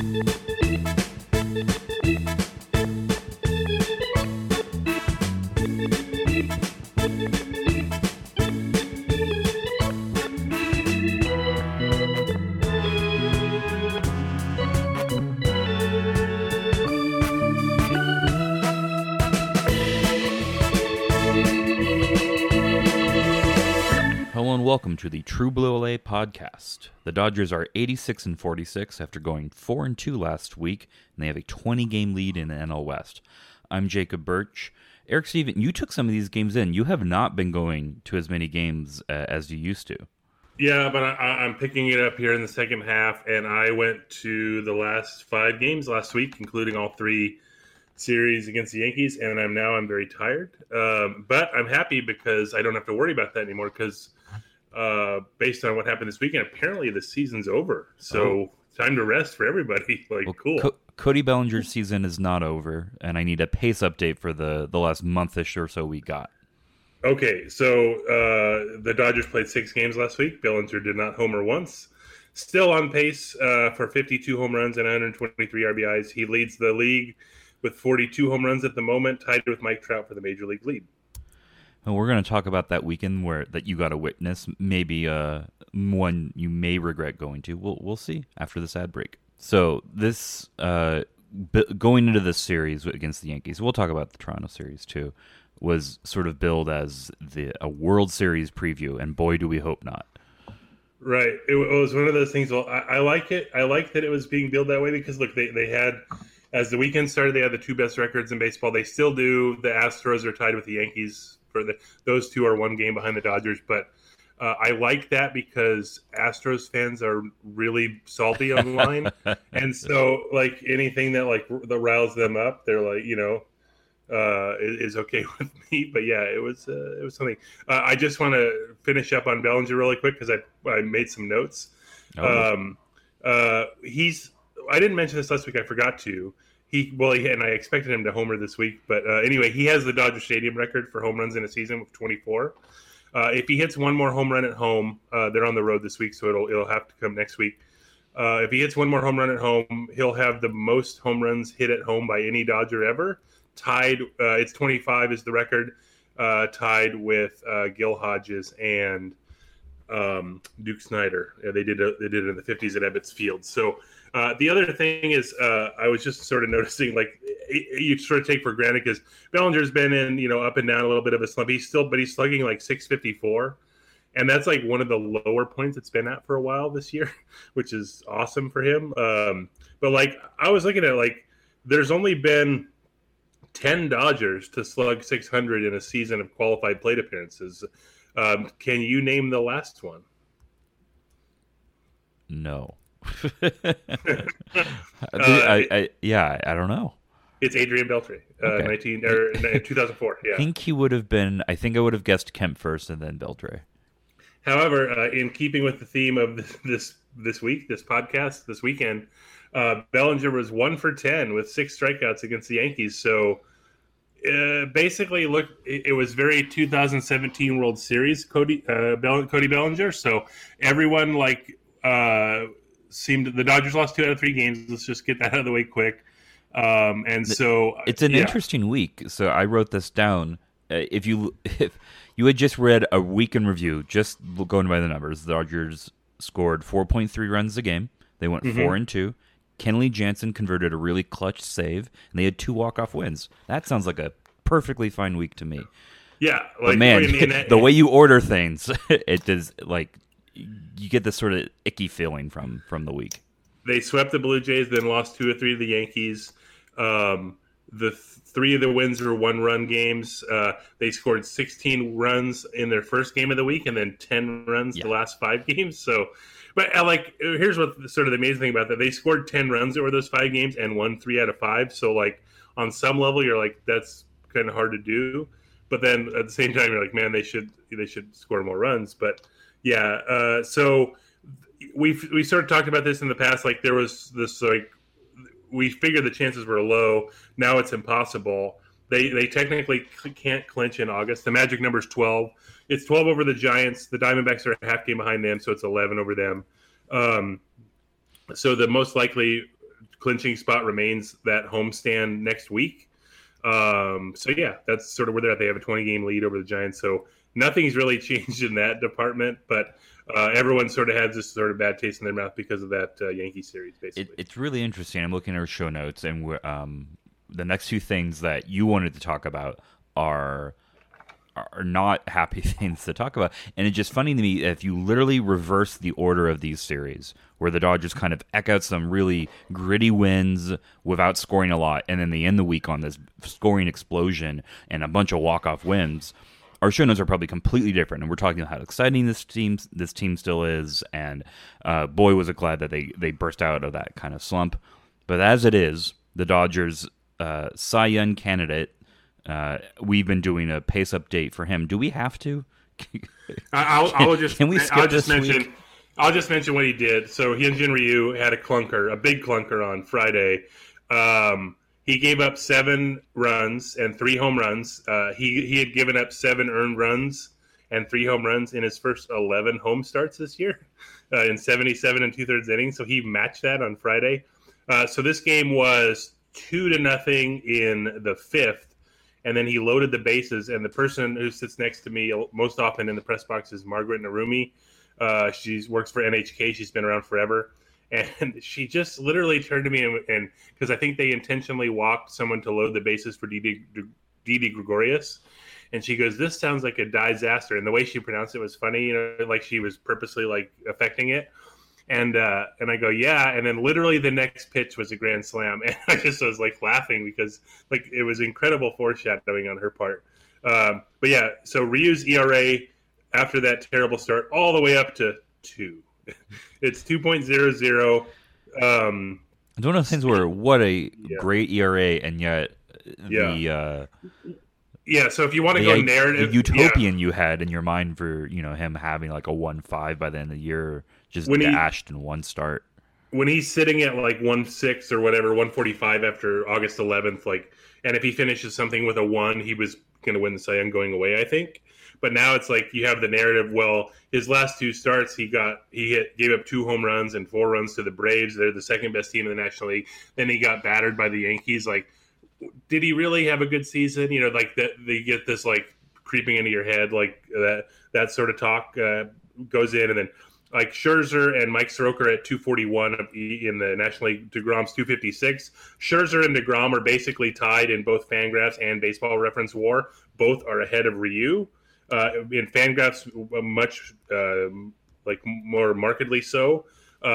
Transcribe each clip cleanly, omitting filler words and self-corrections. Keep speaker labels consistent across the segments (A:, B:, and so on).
A: Welcome to the True Blue LA podcast. The Dodgers are 86-46 after going 4-2 last week, and they have a 20-game lead in the NL West. I'm Jacob Birch. Eric Steven, you took some of these games in. You have not been going to as many games as you used to.
B: Yeah, but I'm picking it up here in the second half, and I went to the last 5 games last week, including all 3 series against the Yankees, and I'm very tired. But I'm happy because I don't have to worry about that anymore because based on what happened this weekend, apparently the season's over. So time to rest for everybody. Cool.
A: Cody Bellinger's season is not over, and I need a pace update for the last month-ish or so we got.
B: Okay, so the Dodgers played 6 games last week. Bellinger did not homer once. Still on pace for 52 home runs and 123 RBIs. He leads the league with 42 home runs at the moment, tied with Mike Trout for the Major League lead.
A: And we're going to talk about that weekend that you got to witness, maybe one you may regret going to. We'll see after this ad break. So this going into this series against the Yankees, we'll talk about the Toronto series too, was sort of billed as a World Series preview, and boy, do we hope not.
B: Right. It was one of those things. Well, I like it. I like that it was being billed that way because, look, they had, as the weekend started, they had the 2 best records in baseball. They still do. The Astros are tied with the Yankees. Those 2 are 1 game behind the Dodgers, but I like that because Astros fans are really salty online, and so anything that riles them up, they're is okay with me. But yeah, it was something. I just want to finish up on Bellinger really quick because I made some notes. I didn't mention this last week. I forgot to. And I expected him to homer this week, but anyway, he has the Dodger Stadium record for home runs in a season with 24. If he hits one more home run at home, they're on the road this week, so it'll have to come next week. If he hits one more home run at home, he'll have the most home runs hit at home by any Dodger ever. Tied, it's 25 is the record, tied with Gil Hodges and Duke Snider. They did it in the 50s at Ebbets Field. So. The other thing is, I was just sort of noticing, you sort of take for granted because Bellinger's been in, up and down a little bit of a slump. He's slugging 654, and that's one of the lower points it's been at for a while this year, which is awesome for him. But I was looking at there's only been 10 Dodgers to slug 600 in a season of qualified plate appearances. Can you name the last one?
A: No. I don't know.
B: It's Adrian Beltre, 2004. Yeah,
A: I think I would have guessed Kemp first and then Beltre.
B: However, in keeping with the theme of this podcast, this weekend, Bellinger was 1 for 10 with 6 strikeouts against the Yankees. So basically, look, it was very 2017 World Series Cody Bellinger. So everyone the Dodgers lost 2 out of 3 games. Let's just get that out of the way quick. It's an
A: interesting week. So I wrote this down. If you had just read a week in review, just going by the numbers, the Dodgers scored 4.3 runs a game. They went 4-2. Kenley Jansen converted a really clutch save, and they had 2 walk-off wins. That sounds like a perfectly fine week to me.
B: Yeah,
A: but man, the way you order things, it does you get this sort of icky feeling from the week.
B: They swept the Blue Jays, then lost 2 or 3 to the Yankees. The 3 of the wins were 1-run games. They scored 16 runs in their first game of the week, and then 10 runs the last 5 games. So, but here's what sort of the amazing thing about that: they scored 10 runs over those 5 games and won 3 out of 5. So, on some level, you're that's kind of hard to do. But then at the same time, you're man, they should score more runs. But yeah, so we sort of talked about this in the past. There was this we figured the chances were low. Now it's impossible. They technically can't clinch in August. The magic number is 12. It's 12 over the Giants. The Diamondbacks are a half game behind them, so it's 11 over them. So the most likely clinching spot remains that homestand next week. So yeah, that's sort of where they're at. They have a 20-game lead over the Giants. So nothing's really changed in that department, but everyone sort of has this sort of bad taste in their mouth because of that Yankee series, basically.
A: It's really interesting. I'm looking at our show notes, and the next two things that you wanted to talk about are not happy things to talk about. And it's just funny to me if you literally reverse the order of these series, where the Dodgers kind of eck out some really gritty wins without scoring a lot, and then they end the week on this scoring explosion and a bunch of walk-off wins. Our show notes are probably completely different, and we're talking about how exciting this team still is, and boy, was it glad that they burst out of that kind of slump. But as it is, the Dodgers Cy Young candidate, we've been doing a pace update for him. Do we have to?
B: I'll just
A: mention.
B: I'll just mention what he did. So Hyunjin Ryu had a big clunker on Friday. He gave up 7 runs and 3 home runs. He had given up 7 earned runs and 3 home runs in his first 11 home starts this year in 77 2/3 innings. So he matched that on Friday. So this game was 2-0 in the 5th. And then he loaded the bases, and the person who sits next to me most often in the press box is Margaret Narumi. She works for NHK. She's been around forever. And she just literally turned to me, and because I think they intentionally walked someone to load the bases for Didi Gregorius. And she goes, "This sounds like a disaster." And the way she pronounced it was funny, like she was purposely like affecting it. And I go, yeah. And then literally the next pitch was a grand slam. And I just was like laughing because like it was incredible foreshadowing on her part. But yeah, so Ryu's ERA after that terrible start all the way up to 2. It's 2.00.
A: It's one of those things where what a great ERA, and yet
B: so if you want to go narrative,
A: the utopian you had in your mind for him having like a 1.5 by the end of the year just dashed in one start.
B: When he's sitting at like 1.6 or whatever, 145 after August 11th, and if he finishes something with a 1, he was going to win the Cy Young going away, I think. But now it's like you have the narrative. Well, his last 2 starts, he gave up 2 home runs and 4 runs to the Braves. They're the second best team in the National League. Then he got battered by the Yankees. Like, did he really have a good season? Like that they get this like creeping into your head, like that sort of talk goes in, and then like Scherzer and Mike Soroka at 241 in the National League. DeGrom's 256. Scherzer and DeGrom are basically tied in both Fangraphs and Baseball Reference WAR. Both are ahead of Ryu. In Fangraphs, much more markedly so.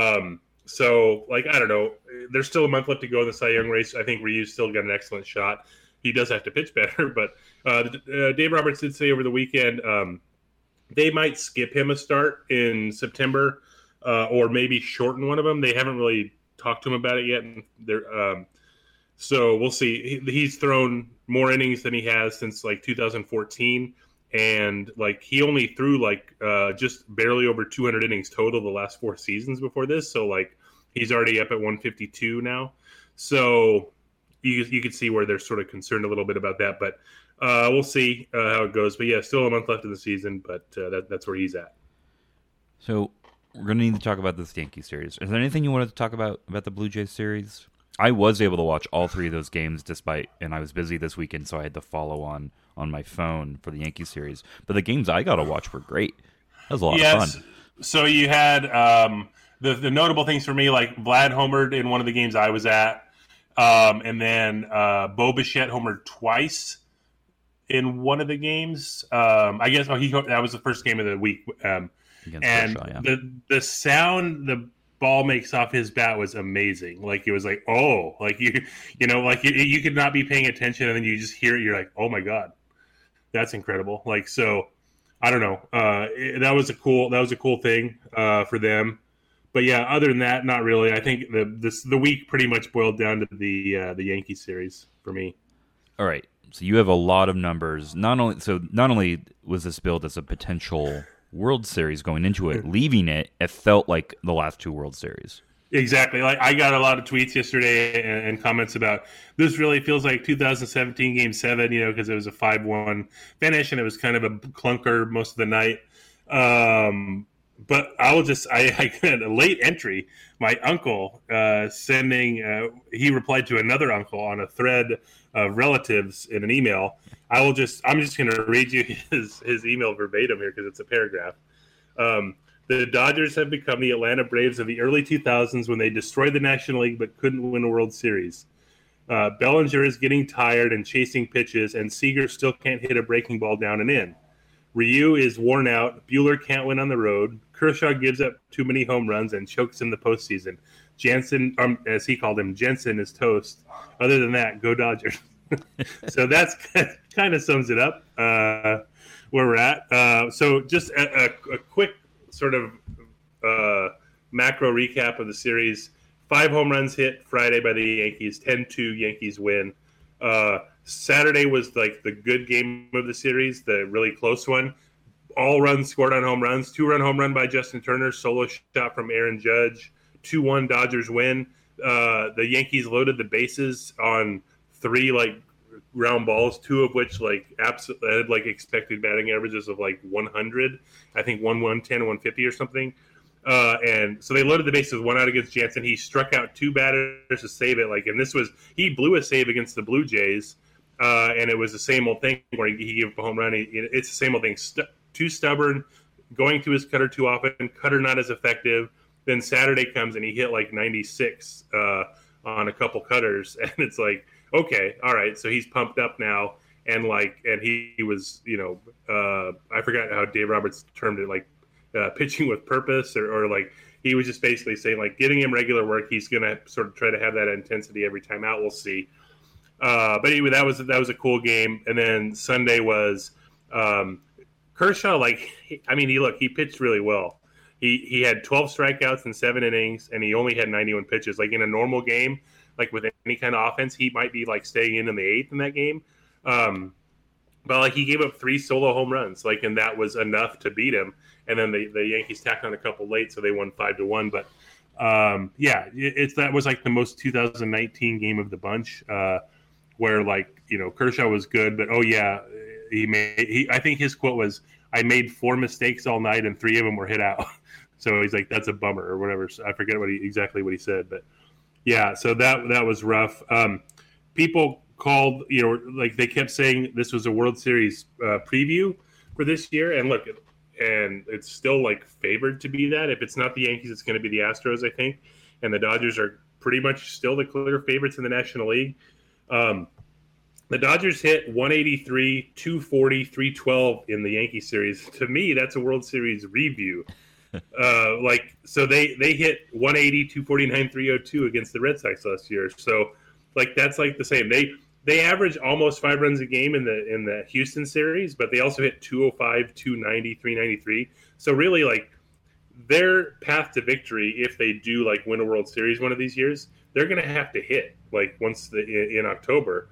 B: So, I don't know. There's still a month left to go in the Cy Young race. I think Ryu's still got an excellent shot. He does have to pitch better, but Dave Roberts did say over the weekend they might skip him a start in September or maybe shorten one of them. They haven't really talked to him about it yet. So we'll see. He's thrown more innings than he has since 2014. And he only threw just barely over 200 innings total the last 4 seasons before this. So he's already up at 152 now. So you could see where they're sort of concerned a little bit about that. But we'll see how it goes. But yeah, still a month left in the season. But that's where he's at.
A: So we're going to need to talk about this Yankee series. Is there anything you wanted to talk about the Blue Jays series? I was able to watch all 3 of those games and I was busy this weekend, so I had to follow on my phone for the Yankee series. But the games I got to watch were great. That was a lot of fun.
B: So you had the notable things for me, Vlad homered in one of the games I was at, and then Bo Bichette homered twice in one of the games. I guess that was the first game of the week. And Kershaw, the sound the ball makes off his bat was amazing. It was you could not be paying attention, and then you just hear it. You're like, oh my god, that's incredible. So I don't know. That was a cool thing for them. But yeah, other than that, not really. I think the week pretty much boiled down to the Yankee series for me.
A: All right. So you have a lot of numbers. Not only was this billed as a potential World Series going into it, leaving it felt like the last 2 World Series.
B: Exactly. I got a lot of tweets yesterday and comments about this really feels like 2017 Game 7, because it was a 5-1 finish and it was kind of a clunker most of the night. but I got a late entry. My uncle he replied to another uncle on a thread of relatives in an email. I'm just going to read you his email verbatim here because it's a paragraph. The Dodgers have become the Atlanta Braves of the early 2000s when they destroyed the National League but couldn't win a World Series. Bellinger is getting tired and chasing pitches, and Seager still can't hit a breaking ball down and in. Ryu is worn out. Buehler can't win on the road. Kershaw gives up too many home runs and chokes in the postseason. Jansen, as he called him, Jensen is toast. Other than that, go Dodgers. So that's kind of sums it up where we're at. So just a quick sort of macro recap of the series. 5 home runs hit Friday by the Yankees, 10-2 Yankees win. Saturday was like the good game of the series, the really close one. All runs scored on home runs. 2-run home run by Justin Turner, solo shot from Aaron Judge. 2-1 Dodgers win. The Yankees loaded the bases on 3 like ground balls, 2 of which like had like expected batting averages of like 100. I think 110, 150 or something. And so they loaded the bases 1 out against Jansen. He struck out 2 batters to save it. He blew a save against the Blue Jays. And it was the same old thing where he gave up a home run. It's the same old thing. Too stubborn, going to his cutter too often, cutter not as effective. Then Saturday comes and he hit like 96 on a couple cutters. And it's like, okay, all right. So he's pumped up now. And he was, I forgot how Dave Roberts termed it, like pitching with purpose or like he was just basically saying like giving him regular work. He's going to sort of try to have that intensity every time out. We'll see. But anyway, that was a cool game. And then Sunday was Kershaw. He pitched really well. He had 12 strikeouts in 7 innings, and he only had 91 pitches. Like in a normal game, like with any kind of offense, he might be like staying in the 8th in that game. But like he gave up 3 solo home runs, and that was enough to beat him. And then the Yankees tacked on a couple late, so they won 5-1. But that was like the most 2019 game of the bunch. Where Kershaw was good, but I think his quote was, "I made 4 mistakes all night and 3 of them were hit out." So he's like, "That's a bummer" or whatever. So I forget exactly what he said, but yeah. So that was rough. People called, they kept saying this was a World Series preview for this year, and look, and it's still like favored to be that. If it's not the Yankees, it's going to be the Astros, I think, and the Dodgers are pretty much still the clear favorites in the National League. The Dodgers hit 183, 240, 312 in the Yankee series. To me, that's a World Series review. So they hit 180, 249, 302 against the Red Sox last year. So that's like the same. They average almost 5 runs a game in the Houston series, but they also hit 205, 290, 393. So really their path to victory, if they do win a World Series one of these years, they're going to have to hit once in October.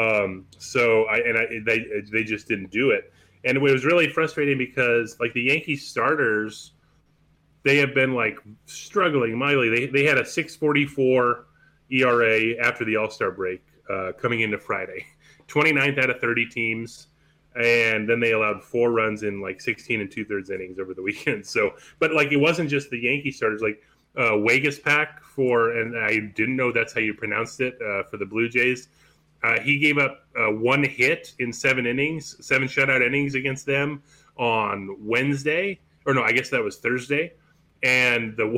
B: They just didn't do it. And it was really frustrating because the Yankees starters, they have been struggling mightily. They had a 6.44 ERA after the All-Star break coming into Friday, 29th out of 30 teams. And then they allowed 4 runs in 16 2/3 innings over the weekend. So, but it wasn't just the Yankee starters, Waguespack and I didn't know that's how you pronounced it, for the Blue Jays. He gave up 1 hit in 7 innings, 7 shutout innings against them on Wednesday, or no, I guess that was Thursday. And the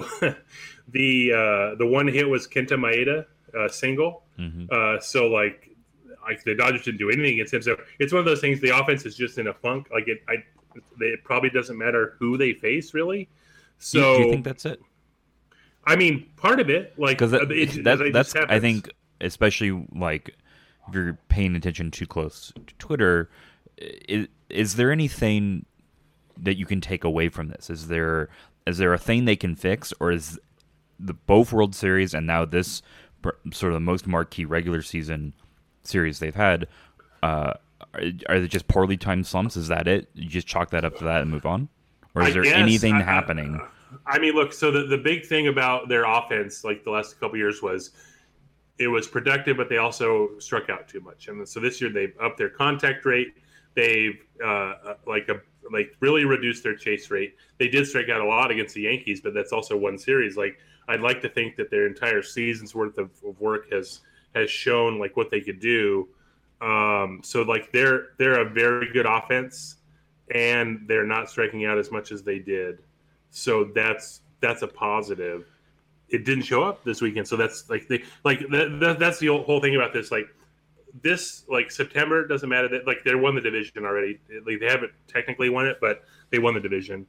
B: 1 hit was Kenta Maeda, single. Mm-hmm. So the Dodgers didn't do anything against him. So it's one of those things. The offense is just in a funk. It probably doesn't matter who they face, really. So
A: do you think that's it?
B: I mean, part of it,
A: because that's I think, especially if you're paying attention too close to Twitter, is there anything that you can take away from this? Is there a thing they can fix, or is both World Series and now this sort of the most marquee regular season series they've had, are they just poorly timed slumps? Is that it? You just chalk that up to that and move on? Or is there anything happening?
B: I mean, look, so the big thing about their offense, the last couple of years, was it was productive, but they also struck out too much. And so this year they've upped their contact rate. They've like really reduced their chase rate. They did strike out a lot against the Yankees, but that's also one series. Like I'd like to think that their entire season's worth of work has shown like what they could do. So like they're a very good offense, and they're not striking out as much as they did. So that's a positive. It didn't show up this weekend, so that's like that's the whole thing about this. Like this, like September doesn't matter. That like they won the division already. Like they haven't technically won it, but they won the division.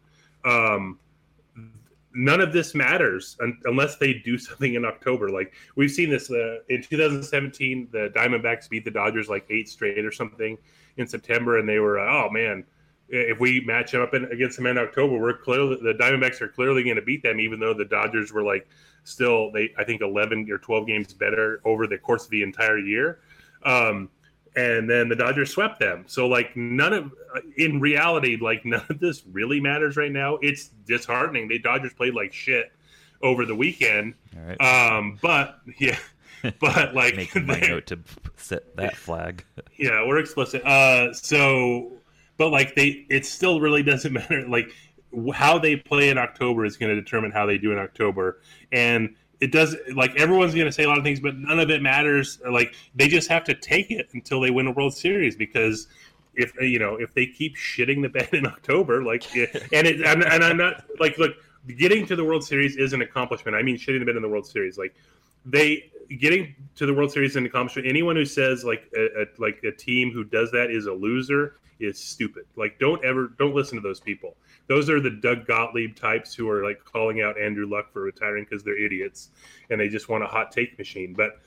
B: None of this matters unless they do something in October. Like we've seen this in 2017, the Diamondbacks beat the Dodgers like 8 straight or something in September, and they were oh man, if we match up against them in October, the Diamondbacks are clearly going to beat them, even though the Dodgers were like still I think 11 or 12 games better over the course of the entire year. And then the Dodgers swept them. So like in reality, like none of this really matters right now. It's disheartening. The Dodgers played like shit over the weekend.
A: All right.
B: But yeah, but like
A: making my note to set that flag.
B: Yeah, we're explicit. But like it still really doesn't matter. Like how they play in October is going to determine how they do in October. And it does, like everyone's going to say a lot of things, but none of it matters. Like they just have to take it until they win a World Series, because if they keep shitting the bed in October, like, and I'm not like, look, getting to the World Series is an accomplishment. I mean, shitting the bed in the World Series, like getting to the World Series is an accomplishment. Anyone who says like a team who does that is a loser is stupid. Like don't listen to those people. Those are the Doug Gottlieb types who are like calling out Andrew Luck for retiring because they're idiots and they just want a hot take machine. But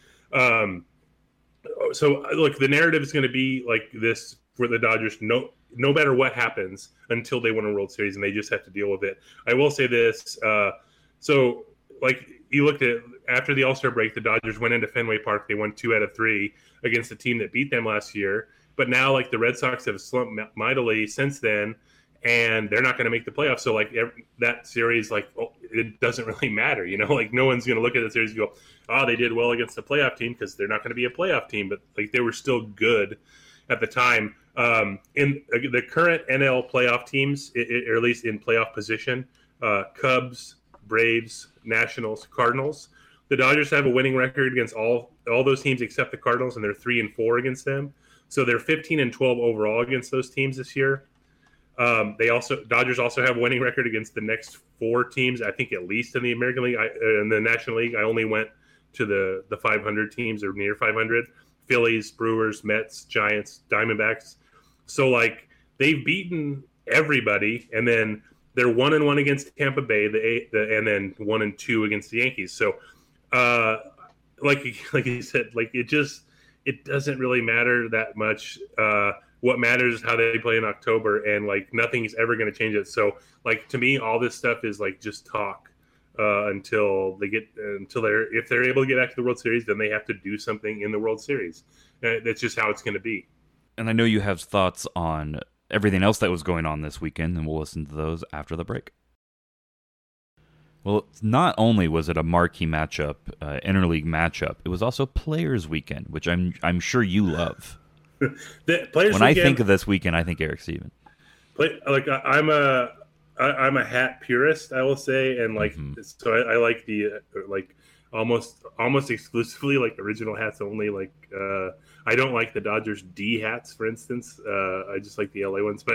B: so look, the narrative is going to be like this for the Dodgers. No matter what happens until they win a World Series, and they just have to deal with it. I will say this. So like you looked at after the All-Star break, the Dodgers went into Fenway Park. They won 2 out of 3 against a team that beat them last year. But now like the Red Sox have slumped mightily since then, and they're not going to make the playoffs. So like that series, like it doesn't really matter, like no one's going to look at the series and go, oh, they did well against the playoff team, because they're not going to be a playoff team, but like they were still good at the time. In the current NL playoff teams, or at least in playoff position, Cubs, Braves, Nationals, Cardinals. The Dodgers have a winning record against all those teams except the Cardinals, and they're 3-4 against them. So they're 15-12 overall against those teams this year. Dodgers also have a winning record against the next 4 teams, I think at least in the American League. In the National League, I only went to the 500 teams or near 500. Phillies, Brewers, Mets, Giants, Diamondbacks. So like they've beaten everybody, and then they're 1-1 against Tampa Bay, and then 1-2 against the Yankees. So like you said, like it doesn't really matter that much. What matters is how they play in October, and like nothing's ever going to change it. So like to me, all this stuff is like just talk until if they're able to get back to the World Series, then they have to do something in the World Series. That's just how it's going to be.
A: And I know you have thoughts on everything else that was going on this weekend, and we'll listen to those after the break. Well, not only was it a marquee matchup, interleague matchup, it was also Players Weekend, which I'm sure you love. I think of this weekend, I think Eric Steven.
B: I'm a hat purist, I will say, and like so I like the like almost exclusively like original hats only. Like I don't like the Dodgers D hats, for instance. I just like the LA ones, but.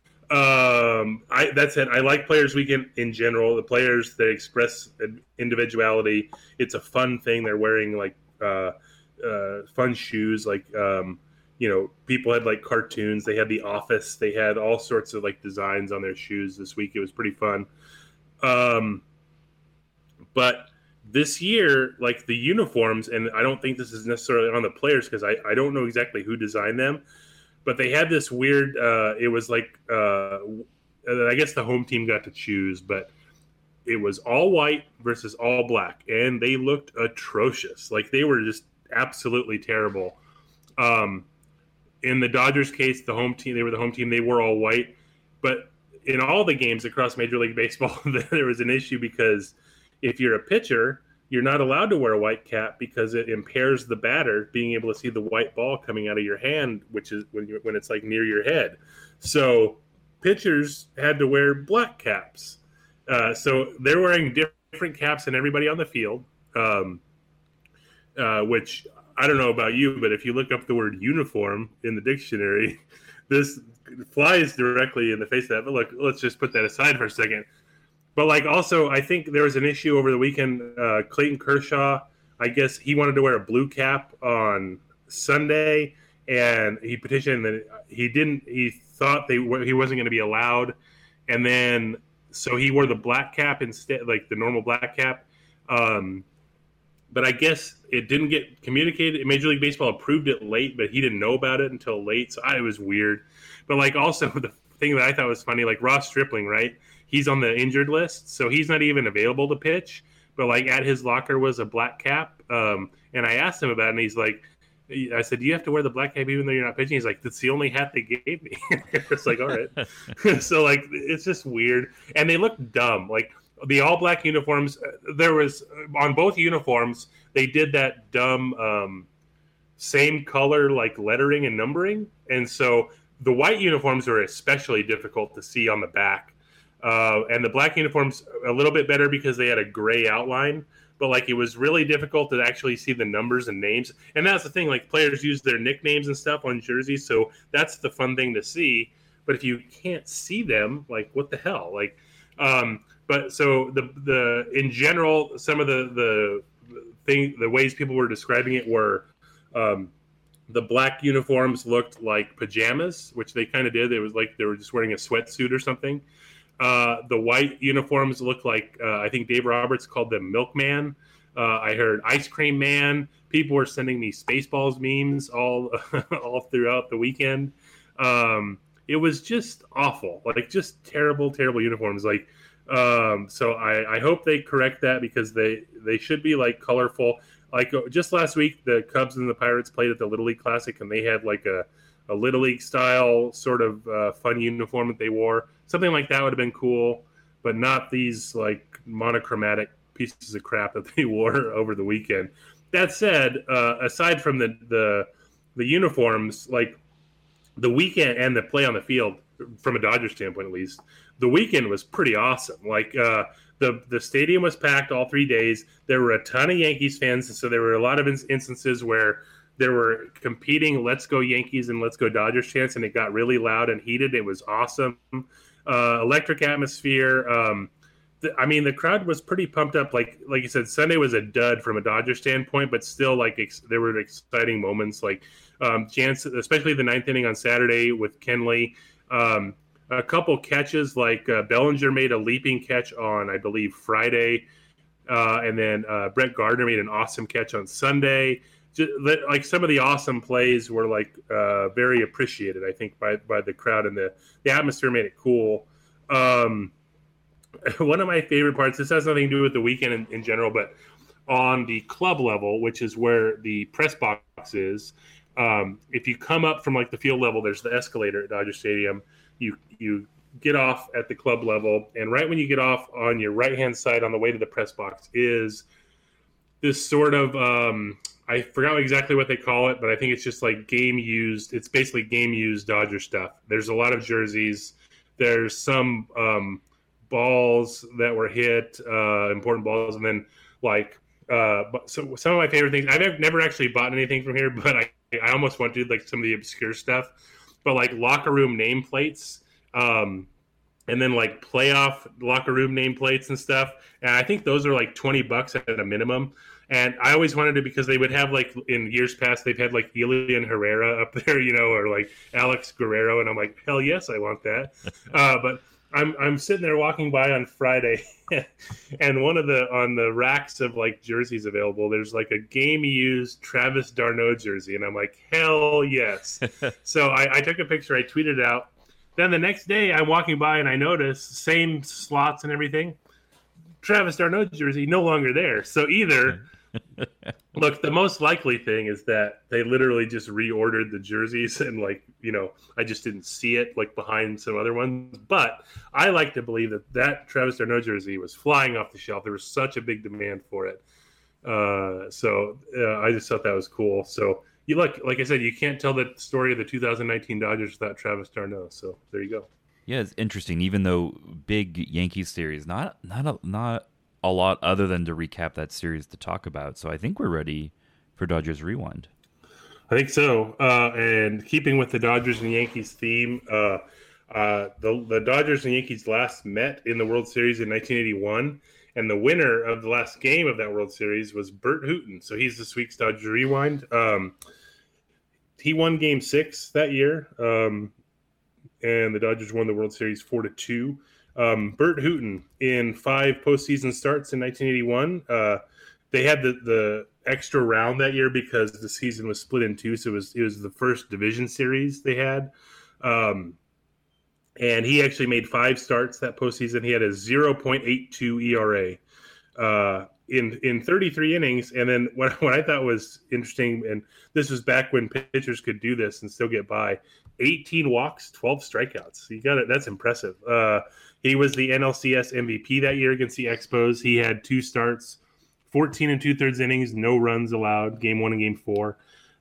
B: That said, I like Players Weekend in general. The players that express individuality, it's a fun thing. They're wearing like fun shoes. Like people had like cartoons. They had The Office. They had all sorts of like designs on their shoes this week. It was pretty fun. But this year, like the uniforms, and I don't think this is necessarily on the players because I don't know exactly who designed them. But they had this weird, it was like, I guess the home team got to choose, but it was all white versus all black. And they looked atrocious. Like they were just absolutely terrible. In the Dodgers case, they were the home team. They were all white. But in all the games across Major League Baseball, there was an issue because if you're a pitcher, you're not allowed to wear a white cap because it impairs the batter being able to see the white ball coming out of your hand, which is when it's like near your head. So pitchers had to wear black caps. So they're wearing different caps than everybody on the field, which I don't know about you, but if you look up the word uniform in the dictionary, this flies directly in the face of that. But look, let's just put that aside for a second. But like, also, I think there was an issue over the weekend. Clayton Kershaw, I guess he wanted to wear a blue cap on Sunday, and he petitioned that he didn't. He thought he wasn't going to be allowed, and then so he wore the black cap instead, like the normal black cap. But I guess it didn't get communicated. Major League Baseball approved it late, but he didn't know about it until late. So it was weird. But like, also the thing that I thought was funny, like Ross Stripling, right? He's on the injured list, so he's not even available to pitch. But like at his locker was a black cap, and I asked him about it, and he's like, I said, "Do you have to wear the black cap even though you're not pitching?" He's like, "That's the only hat they gave me." It's like, all right. So like, it's just weird, and they look dumb. Like the all black uniforms, there was on both uniforms they did that dumb same color like lettering and numbering, and so the white uniforms were especially difficult to see on the back. And the black uniforms a little bit better because they had a gray outline, but like it was really difficult to actually see the numbers and names. And that's the thing, like players use their nicknames and stuff on jerseys, so that's the fun thing to see. But if you can't see them, like what the hell? Like, but so the in general, some of the ways people were describing it were. The black uniforms looked like pajamas, which they kind of did. It was like they were just wearing a sweatsuit or something. The white uniforms looked like, I think Dave Roberts called them Milkman. I heard Ice Cream Man. People were sending me Spaceballs memes all throughout the weekend. It was just awful, like just terrible, terrible uniforms. Like, so I hope they correct that because they should be like colorful. Like just last week, the Cubs and the Pirates played at the Little League Classic, and they had like a Little League style sort of fun uniform that they wore. Something like that would have been cool, but not these like monochromatic pieces of crap that they wore over the weekend. That said, aside from the uniforms, like the weekend and the play on the field, from a Dodgers standpoint at least, the weekend was pretty awesome. Like the stadium was packed all 3 days. There were a ton of Yankees fans, and so there were a lot of instances where there were competing "Let's go Yankees" and "Let's go Dodgers" chants, and it got really loud and heated. It was awesome. Electric atmosphere. The crowd was pretty pumped up. Like you said, Sunday was a dud from a Dodger standpoint, but still, like there were exciting moments. Like Jansen, especially the ninth inning on Saturday with Kenley. A couple catches, like Bellinger made a leaping catch on, I believe, Friday, and then Brett Gardner made an awesome catch on Sunday. Just, like some of the awesome plays were like very appreciated, I think, by the crowd, and the atmosphere made it cool. One of my favorite parts, this has nothing to do with the weekend in general, but on the club level, which is where the press box is, if you come up from like the field level, there's the escalator at Dodger Stadium. You get off at the club level, and right when you get off on your right-hand side on the way to the press box is this sort of I forgot exactly what they call it, but I think it's just like game used. It's basically game used Dodger stuff. There's a lot of jerseys. There's some balls that were hit, important balls, and then like so some of my favorite things. I've never actually bought anything from here, but I almost want to do like some of the obscure stuff. But like locker room nameplates, and then like playoff locker room nameplates and stuff. And I think those are like $20 at a minimum. And I always wanted to, because they would have like in years past, they've had like Elian Herrera up there, or like Alex Guerrero. And I'm like, hell yes, I want that. But I'm sitting there walking by on Friday, and on the racks of like jerseys available, there's like a game used Travis d'Arnaud jersey, and I'm like, hell yes. So I took a picture, I tweeted it out. Then the next day, I'm walking by and I notice same slots and everything. Travis d'Arnaud jersey no longer there. So either. Look, the most likely thing is that they literally just reordered the jerseys and I just didn't see it like behind some other ones. But I like to believe that Travis d'Arnaud jersey was flying off the shelf. There was such a big demand for it. So I just thought that was cool. So like I said, you can't tell the story of the 2019 Dodgers without Travis d'Arnaud. So there you go.
A: Yeah, it's interesting. Even though big Yankees series, not a lot other than to recap that series to talk about. So I think we're ready for Dodgers Rewind.
B: I think so. And keeping with the Dodgers and Yankees theme, the Dodgers and Yankees last met in the World Series in 1981, and the winner of the last game of that World Series was Bert Hooton. So he's this week's Dodgers Rewind. He won Game 6 that year, and the Dodgers won the World Series 4-2. Bert Hooton in 5 postseason starts in 1981. They had the extra round that year because the season was split in 2, so it was the first division series they had. And he actually made 5 starts that postseason. He had a 0.82 ERA in 33 innings. And then what I thought was interesting, and this was back when pitchers could do this and still get by, 18 walks, 12 strikeouts. You got it. That's impressive. He was the NLCS MVP that year against the Expos. He had 2 starts, 14 2/3 innings, no runs allowed, Game 1 and Game 4.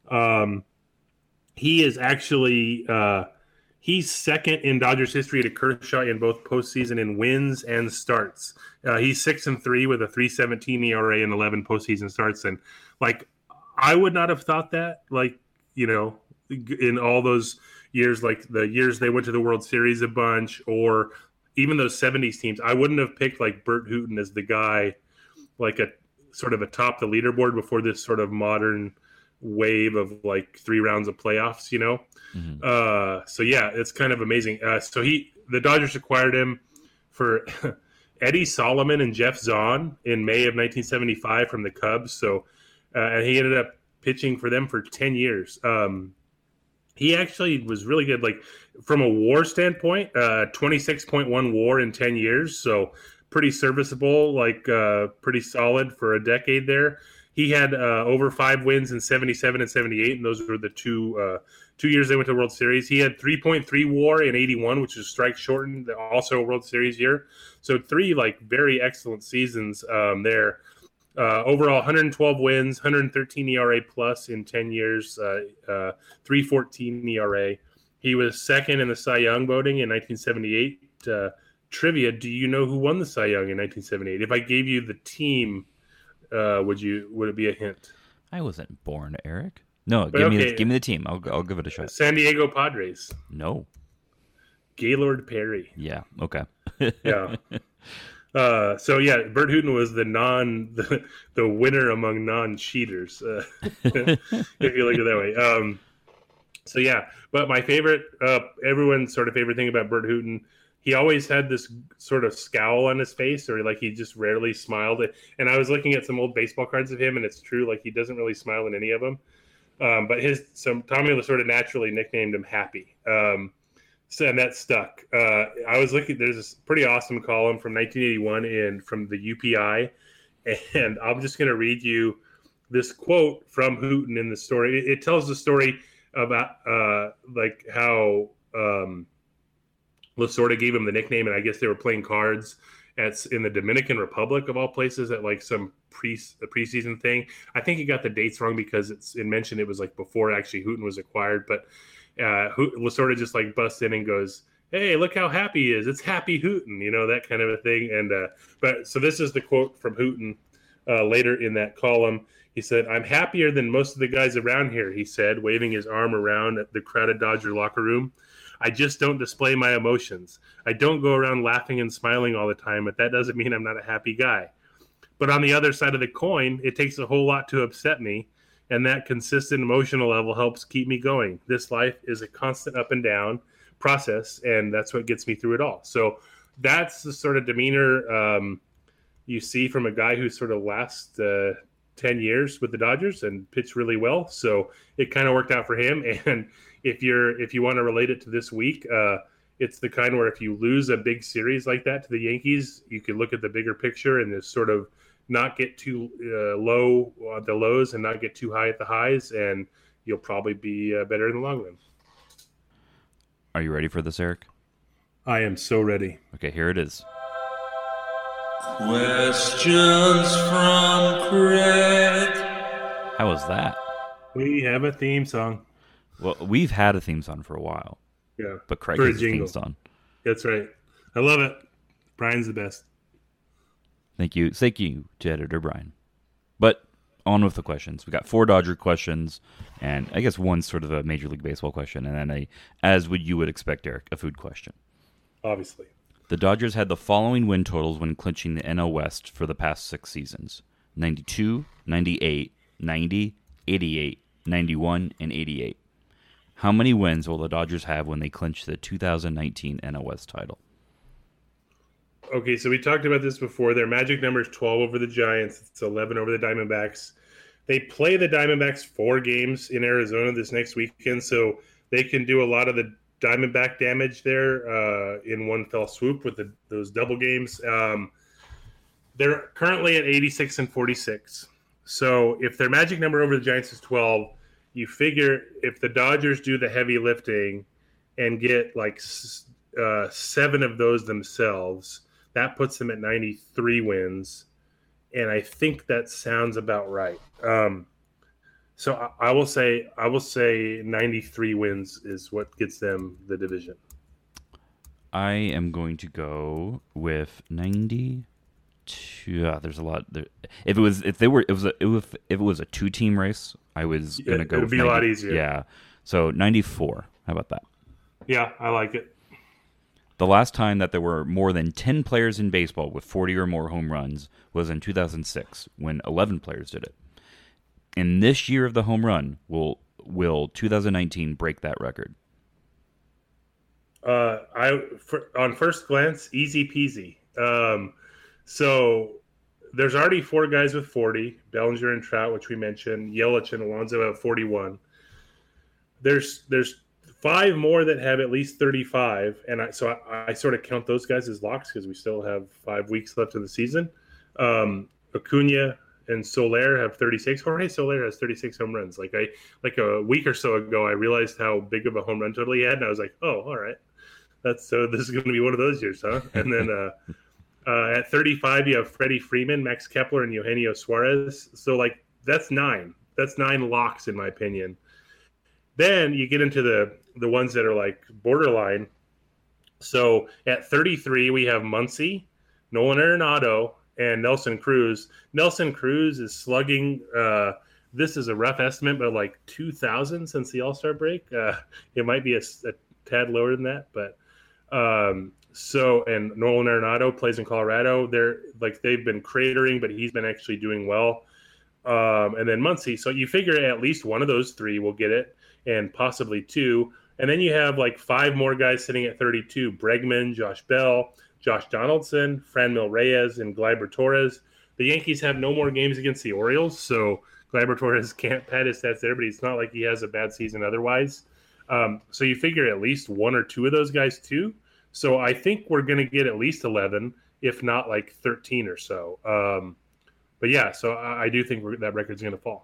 B: He is actually he's second in Dodgers history to Kershaw in both postseason in wins and starts. He's 6-3 with a 3.17 ERA and 11 postseason starts. And like, I would not have thought that, like, you know, in all those years, like the years they went to the World Series a bunch, or even those 70s teams, I wouldn't have picked like Bert Hooton as the guy, like a sort of atop the leaderboard before this sort of modern wave of like 3 rounds of playoffs, you know? Mm-hmm. So yeah, it's kind of amazing. So the Dodgers acquired him for Eddie Solomon and Jeff Zahn in May of 1975 from the Cubs. So, and he ended up pitching for them for 10 years. He actually was really good. Like from a WAR standpoint, 26.1 WAR in 10 years. So pretty serviceable, like pretty solid for a decade there. He had over 5 wins in 77 and 78, and those were the two years they went to the World Series. He had 3.3 WAR in 81, which is strike shortened, also a World Series year. So 3 like very excellent seasons there. Overall, 112 wins, 113 ERA plus in 10 years, 3.14 ERA. He was second in the Cy Young voting in 1978. Trivia: do you know who won the Cy Young in 1978? If I gave you the team, would it be a hint?
A: I wasn't born, Eric. No, give me the team. I'll give it a shot.
B: San Diego Padres.
A: No.
B: Gaylord Perry.
A: Yeah. Okay.
B: Yeah. So yeah, Bert Hooton was the winner among non-cheaters, if you look at it that way. So yeah, but my favorite, everyone's sort of favorite thing about Bert Hooton, he always had this sort of scowl on his face, or like he just rarely smiled. And I was looking at some old baseball cards of him, and it's true, like he doesn't really smile in any of them. But Tommy was sort of naturally nicknamed him Happy. So, and that stuck. I was looking, there's this pretty awesome column from 1981 from the UPI, and I'm just going to read you this quote from Hooton in the story. It tells the story about like how Lasorda gave him the nickname, and I guess they were playing cards in the Dominican Republic of all places at like some preseason thing. I think he got the dates wrong because it mentioned it was like before actually Hooton was acquired, but Lasorda just like busts in and goes, "Hey, look how happy he is! It's Happy Hooton," you know, that kind of a thing. And but so this is the quote from Hooton later in that column. He said, "I'm happier than most of the guys around here," he said, waving his arm around at the crowded Dodger locker room. "I just don't display my emotions. I don't go around laughing and smiling all the time, but that doesn't mean I'm not a happy guy. But on the other side of the coin, it takes a whole lot to upset me, and that consistent emotional level helps keep me going. This life is a constant up and down process, and that's what gets me through it all." So that's the sort of demeanor you see from a guy who sort of lasts 10 years with the Dodgers and pitched really well. So it kind of worked out for him. And if you want to relate it to this week, it's the kind where if you lose a big series like that to the Yankees, you can look at the bigger picture and just sort of not get too low at the lows and not get too high at the highs, and you'll probably be better in the long run.
A: Are you ready for this, Eric?
B: I am so ready.
A: Okay, here it is.
C: Questions from Craig.
A: How was that?
B: We have a theme song.
A: Well, we've had a theme song for a while.
B: Yeah.
A: But Craig has a theme song.
B: That's right. I love it. Brian's the best.
A: Thank you to editor Brian. But on with the questions. We got 4 Dodger questions, and I guess one sort of a Major League Baseball question, and then you would expect, Eric, a food question.
B: Obviously.
A: The Dodgers had the following win totals when clinching the NL West for the past 6 seasons: 92, 98, 90, 88, 91, and 88. How many wins will the Dodgers have when they clinch the 2019 NL West title?
B: Okay, so we talked about this before. Their magic number is 12 over the Giants. It's 11 over the Diamondbacks. They play the Diamondbacks 4 games in Arizona this next weekend, so they can do a lot of the Diamondback damage there in one fell swoop with those double games. They're currently at 86 and 46. So if their magic number over the Giants is 12, you figure if the Dodgers do the heavy lifting and get like 7 of those themselves, that puts them at 93 wins. And I think that sounds about right. So I will say 93 wins is what gets them the division.
A: I am going to go with 92. There's a lot there. If it was a 2-team race, I was going to go.
B: It would be
A: 90,
B: a lot easier.
A: Yeah. So 94. How about that?
B: Yeah, I like it.
A: The last time that there were more than 10 players in baseball with 40 or more home runs was in 2006, when 11 players did it. In this year of the home run, will 2019 break that record?
B: On first glance, easy peasy. So there's already 4 guys with 40, Bellinger and Trout, which we mentioned, Yelich and Alonso have 41. There's 5 more that have at least 35, and I sort of count those guys as locks because we still have 5 weeks left in the season. Acuna and Soler have 36. Jorge Soler has 36 home runs. Like a week or so ago, I realized how big of a home run total he had, and I was like, oh, all right, this is going to be one of those years, huh? And then at 35, you have Freddie Freeman, Max Kepler, and Eugenio Suarez. So like that's 9. That's 9 locks in my opinion. Then you get into the ones that are like borderline. So at 33, we have Muncy, Nolan Arenado, and Nelson Cruz. Nelson Cruz is slugging. This is a rough estimate, but like 2,000 since the All-Star break. It might be a tad lower than that, but and Nolan Arenado plays in Colorado. They've been cratering, but he's been actually doing well. And then Muncy. So you figure at least one of those 3 will get it, and possibly 2. And then you have like 5 more guys sitting at 32: Bregman, Josh Bell, Josh Donaldson, Franmil Reyes, and Gleyber Torres. The Yankees have no more games against the Orioles, so Gleyber Torres can't pad his stats there, but it's not like he has a bad season otherwise. So you figure at least 1 or 2 of those guys too. So I think we're going to get at least 11, if not like 13 or so. But yeah, so I do think that record's going to fall.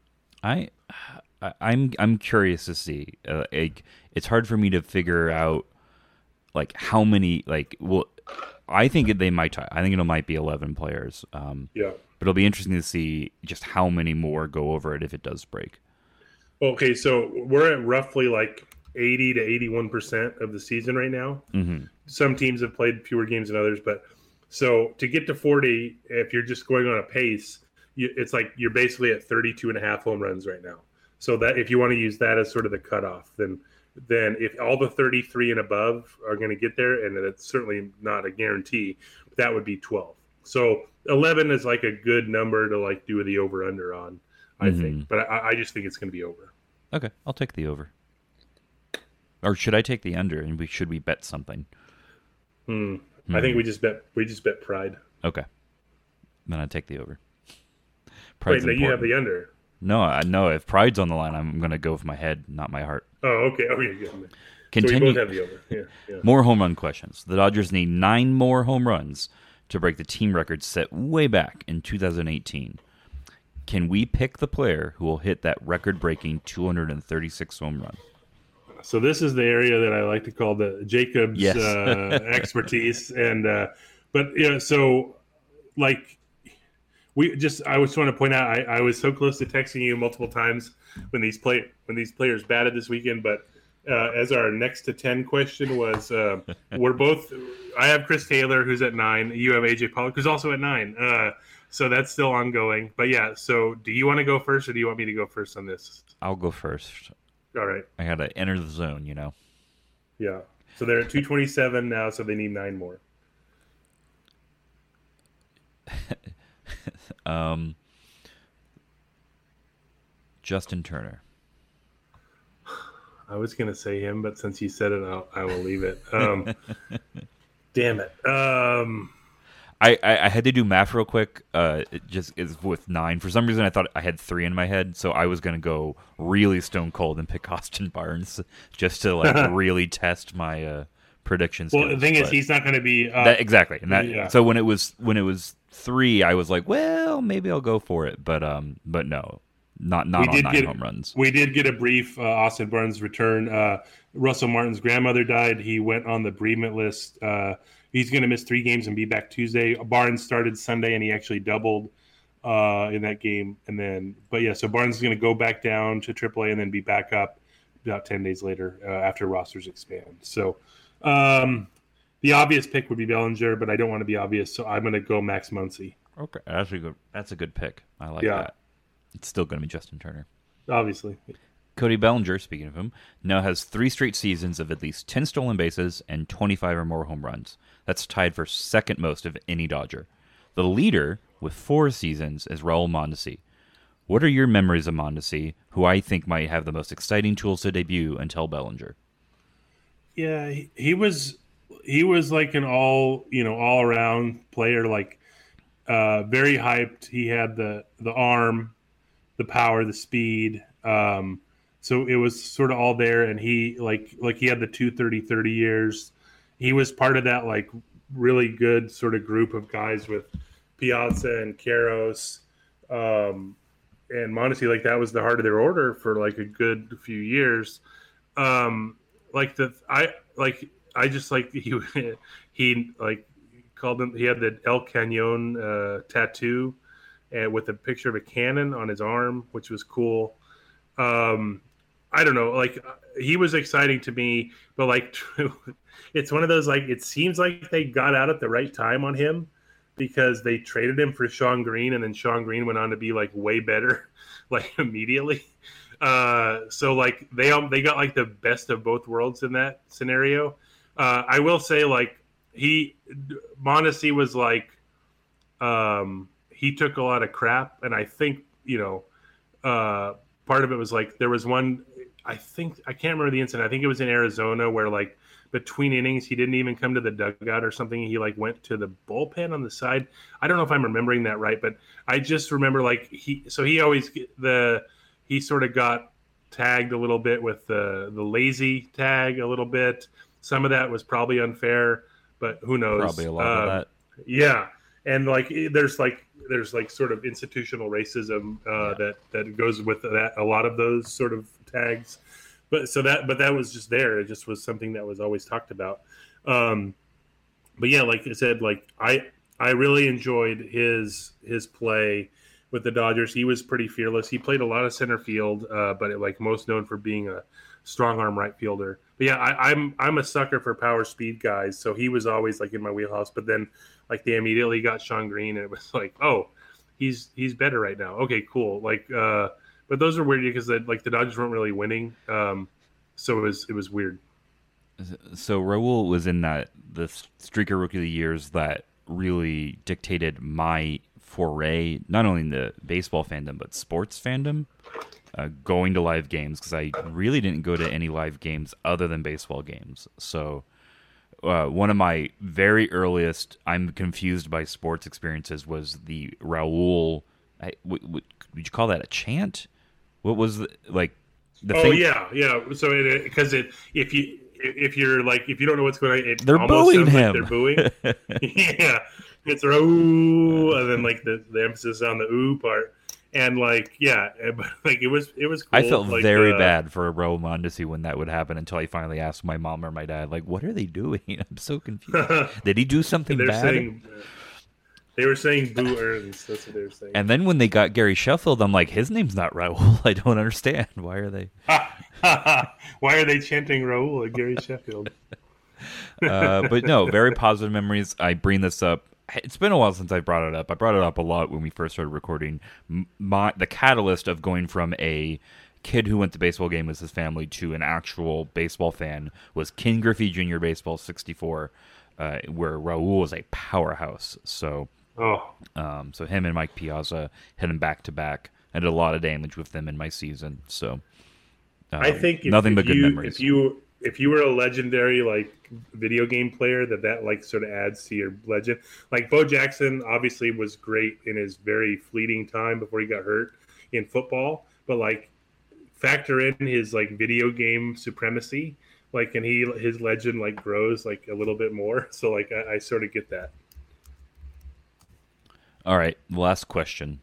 A: I'm curious to see. It's hard for me to figure out like how many. I think they might tie. I think it might be 11 players.
B: Yeah,
A: but it'll be interesting to see just how many more go over it if it does break.
B: Okay, so we're at roughly like 80 to 81% of the season right now.
A: Mm-hmm.
B: Some teams have played fewer games than others, but so to get to 40, if you're just going on a pace, it's like you're basically at 32 and a half home runs right now. So that if you want to use that as sort of the cutoff, then if all the 33 and above are going to get there, and it's certainly not a guarantee, that would be 12. So 11 is like a good number to like do the over under on, I think. But I just think it's going to be over.
A: Okay, I'll take the over. Or should I take the under? And should we bet something?
B: I think we just bet pride.
A: Okay, then I take the over.
B: Wait, no, you have the under.
A: No. If pride's on the line, I'm going to go with my head, not my heart.
B: Oh, okay. Good.
A: Continue.
B: So we both have the over. Yeah.
A: More home run questions. The Dodgers need 9 more home runs to break the team record set way back in 2018. Can we pick the player who will hit that record-breaking 236 home run?
B: So this is the area that I like to call the Jacobs expertise, so like I just want to point out I was so close to texting you multiple times when these players batted this weekend, but as our next to 10 question was, we're both. I have Chris Taylor, who's at 9. You have AJ Pollock, who's also at 9. So that's still ongoing. But yeah, so do you want to go first, or do you want me to go first on this?
A: I'll go first.
B: All right.
A: I gotta enter the zone, you know.
B: Yeah. So they're at 227 now, so they need 9 more.
A: Justin Turner.
B: I was going to say him, but since you said it, I will leave it. Damn it.
A: I had to do math real quick. It just is with 9. For some reason, I thought I had 3 in my head, so I was going to go really stone cold and pick Austin Barnes just to like really test my predictions.
B: Well, the thing is, he's not going to be
A: exactly. And that so when it was 3, I was like, well, maybe I'll go for it, but no. Not on 9 home runs.
B: We did get a brief Austin Barnes return. Russell Martin's grandmother died. He went on the bereavement list. He's going to miss 3 games and be back Tuesday. Barnes started Sunday, and he actually doubled in that game. So Barnes is going to go back down to AAA and then be back up about 10 days later after rosters expand. So the obvious pick would be Bellinger, but I don't want to be obvious, so I'm going to go Max Muncy.
A: Okay, that's a good pick. I like that. It's still going to be Justin Turner.
B: Obviously.
A: Cody Bellinger, speaking of him, now has 3 straight seasons of at least 10 stolen bases and 25 or more home runs. That's tied for second most of any Dodger. The leader, with 4 seasons, is Raul Mondesi. What are your memories of Mondesi, who I think might have the most exciting tools to debut until Bellinger?
B: Yeah, he was like an all around player, like very hyped. He had the arm, the power, the speed. So it was sort of all there, and he like he had the 230 years. He was part of that like really good sort of group of guys with Piazza and Karros and Mondesi. Like that was the heart of their order for like a good few years. I just like he like called him. He had the El Cañon tattoo, and with a picture of a cannon on his arm, which was cool. I don't know, like he was exciting to me, but like it's one of those like it seems like they got out at the right time on him because they traded him for Sean Green, and then Sean Green went on to be like way better, like immediately. So like they got like the best of both worlds in that scenario. I will say like Mondesi was like he took a lot of crap, and I think part of it was like there was one. I can't remember the incident. I think it was in Arizona where like between innings he didn't even come to the dugout or something. He like went to the bullpen on the side. I don't know if I'm remembering that right, but I just remember like he sort of got tagged a little bit with the lazy tag a little bit. Some of that was probably unfair, but who knows?
A: Probably a lot of that.
B: Yeah, and like there's sort of institutional racism that goes with that. A lot of those sort of tags, but that was just there. It just was something that was always talked about. But yeah, like I said, like I really enjoyed his play with the Dodgers. He was pretty fearless. He played a lot of center field, but like most known for being a strong arm right fielder. But yeah, I'm a sucker for power speed guys, so he was always like in my wheelhouse. But then like they immediately got Sean Green, and it was like, oh, he's better right now. Okay, cool. Like, but those are weird because like the Dodgers weren't really winning, so it was weird.
A: So Raul was in the streak of rookie of the years that really dictated my foray, not only in the baseball fandom but sports fandom. Going to live games, because I really didn't go to any live games other than baseball games. So one of my very earliest I'm confused by sports experiences was the Raul. Would you call that a chant? What was the thing?
B: Yeah. So because if you don't know what's going on,
A: they're booing him.
B: Like they're booing. Yeah, it's Raul, and then like the emphasis on the ooh part. And like, yeah, but like it was cool.
A: I felt like, very bad for Raul Mondesi when that would happen until I finally asked my mom or my dad, like, what are they doing? I'm so confused. Did he do something bad?
B: They were saying Boo Earns. That's what they were saying.
A: And then when they got Gary Sheffield, I'm like, his name's not Raul. I don't understand. Why are they?
B: Why are they chanting Raul at Gary Sheffield?
A: But no, very positive memories. I bring this up. It's been a while since I brought it up. I brought it up a lot when we first started recording. The catalyst of going from a kid who went to baseball game with his family to an actual baseball fan was Ken Griffey Jr. Baseball 64, where Raul was a powerhouse. So, so him and Mike Piazza hit him back to back. I did a lot of damage with them in my season. So,
B: I think
A: nothing but good memories.
B: If you were a legendary like video game player, that like sort of adds to your legend. Like Bo Jackson obviously was great in his very fleeting time before he got hurt in football, but like factor in his like video game supremacy, like, and his legend like grows like a little bit more. So like I sort of get that.
A: All right, last question.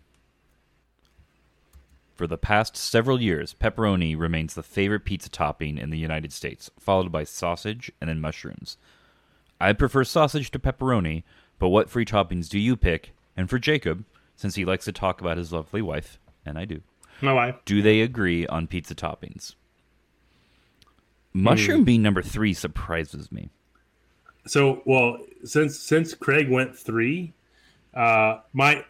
A: For the past several years, pepperoni remains the favorite pizza topping in the United States, followed by sausage and then mushrooms. I prefer sausage to pepperoni, but what free toppings do you pick? And for Jacob, since he likes to talk about his lovely wife, and I do,
B: my wife,
A: do they agree on pizza toppings? Mushroom being number 3 surprises me.
B: So, well, since Craig went 3, my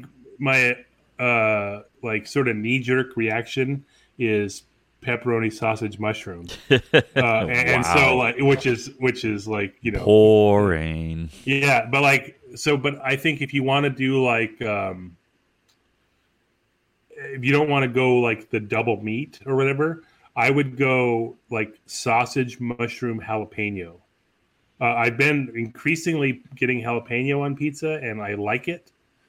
B: like sort of knee-jerk reaction is pepperoni, sausage, mushroom, and so like which is like, you know,
A: boring.
B: Yeah, but like but I think if you want to do like if you don't want to go like the double meat or whatever, I would go like sausage, mushroom, jalapeno. I've been increasingly getting jalapeno on pizza, and I like it.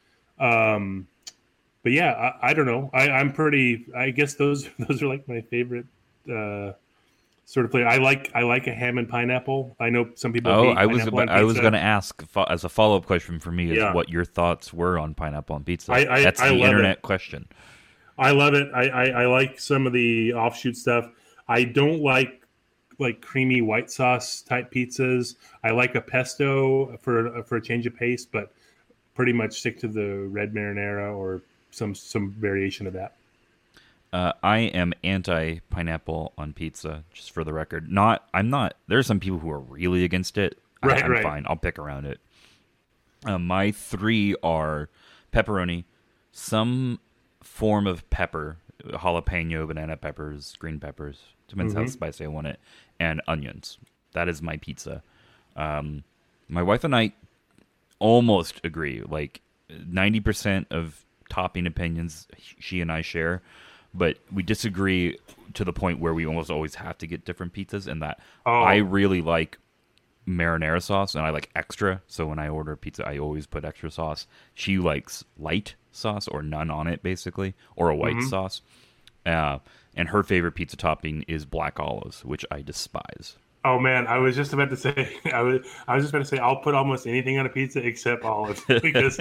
B: But yeah, I don't know. I'm pretty. I guess those are like my favorite sort of flavor. I like a ham and pineapple. I know some people.
A: Oh, I was going to ask as a follow-up question for me is what your thoughts were on pineapple on pizza. That's the internet question.
B: I love it. I like some of the offshoot stuff. I don't like creamy white sauce type pizzas. I like a pesto for a change of pace, but pretty much stick to the red marinara or some variation of that.
A: I am anti-pineapple on pizza, just for the record. I'm not. There are some people who are really against it. I'm fine. I'll pick around it. My 3 are pepperoni, some form of pepper, jalapeno, banana peppers, green peppers, depends how spicy I want it, and onions. That is my pizza. My wife and I almost agree. Like 90% of topping opinions she and I share, but we disagree to the point where we almost always have to get different pizzas, and that I really like marinara sauce and I like extra, so when I order pizza I always put extra sauce. She likes light sauce or none on it basically, or a white sauce, and her favorite pizza topping is black olives, which I despise.
B: Oh man, I was just about to say I'll put almost anything on a pizza except olives because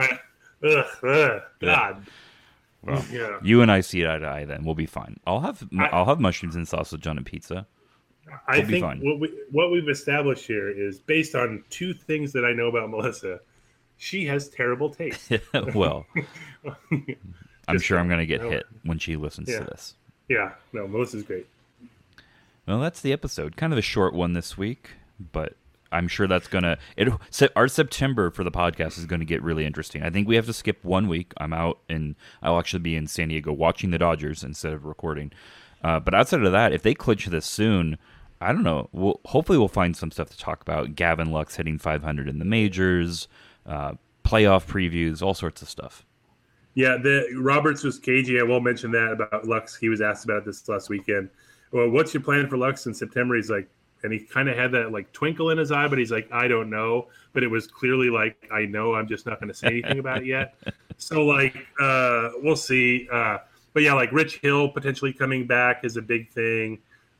B: God.
A: Well, yeah. You and I see eye to eye. Then we'll be fine. I'll have mushrooms and sausage on a pizza.
B: I think what we've established here is based on 2 things that I know about Melissa. She has terrible taste.
A: Well, I'm sure I'm going to get hit when she listens to this.
B: Yeah, no, Melissa's great.
A: Well, that's the episode. Kind of a short one this week, but I'm sure that's gonna. Our September for the podcast is going to get really interesting. I think we have to skip 1 week. I'm out, and I'll actually be in San Diego watching the Dodgers instead of recording. But outside of that, if they clinch this soon, I don't know. Hopefully we'll find some stuff to talk about. Gavin Lux hitting 500 in the majors, playoff previews, all sorts of stuff.
B: Yeah, Roberts was cagey. I won't mention that about Lux. He was asked about this last weekend. Well, what's your plan for Lux in September? He's like, and he kind of had that like twinkle in his eye, but he's like, I don't know. But it was clearly like, I know, I'm just not going to say anything about it yet. So like, we'll see. But yeah, like Rich Hill potentially coming back is a big thing.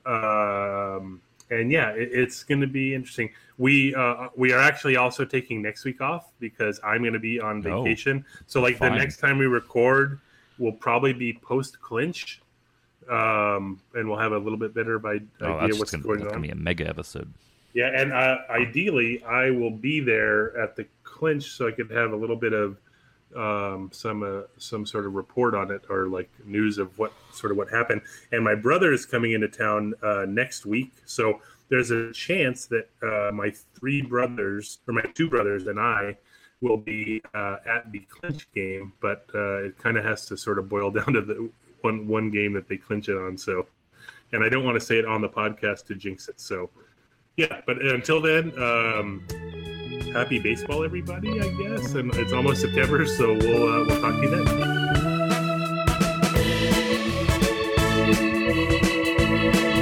B: And yeah, it's going to be interesting. We are actually also taking next week off because I'm going to be on vacation. So like the next time we record will probably be post clinch. And we'll have a little bit better idea what's going on.
A: It's going to be a mega episode.
B: Yeah, and ideally, I will be there at the clinch so I could have a little bit of some sort of report on it, or like news of what happened. And my brother is coming into town next week, so there's a chance that my two brothers and I will be at the clinch game, but it kind of has to sort of boil down to the one game that they clinch it on. So, and I don't want to say it on the podcast to jinx it. So, yeah. But until then, happy baseball, everybody, I guess. And it's almost September, so we'll talk to you then.